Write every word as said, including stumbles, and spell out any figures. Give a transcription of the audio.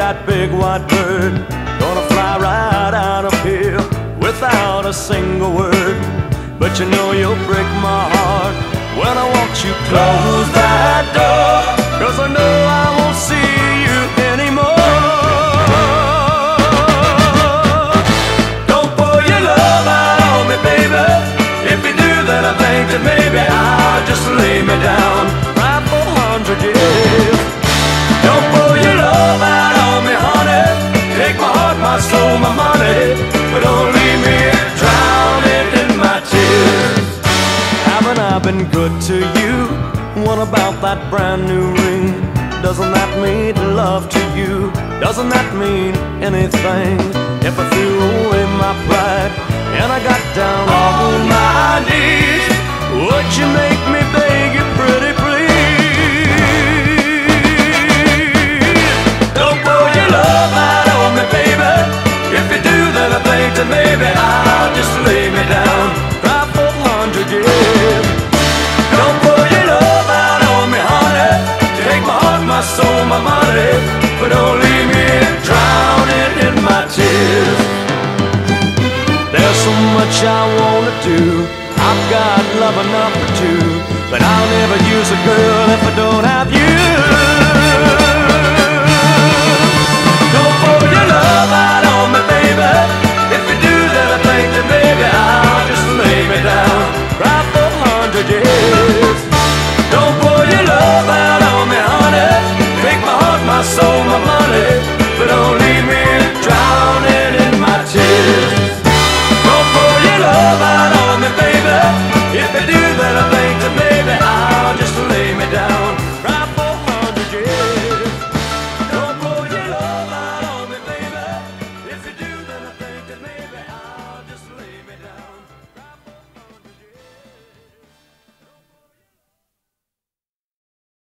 that big white bird, gonna fly right out of here without a single word. But you know you'll break my heart when I want you close that door, 'cause I know I won't see you anymore. Don't pour your love out on me, baby. If you do, then I think that maybe I'll just lay me down right for a hundred years. Don't pour your love out on me, honey. Take my heart, my soul, my money, but don't leave me drowning in my tears. Haven't I been good to you? What about that brand new ring? Doesn't that mean love to you? Doesn't that mean anything? If I threw away my pride and I got down on my knees, would you make me beg you pretty please? Don't pour your love out on me, baby. If you do, then I think that maybe I'll just lay me down, cry for a hundred years. Don't pour your love out on me, honey. Take my heart, my soul, my money, but don't leave me drowning in my tears. There's so much I wanna do, I've got love enough for two, but I'll never use a girl if I don't have you.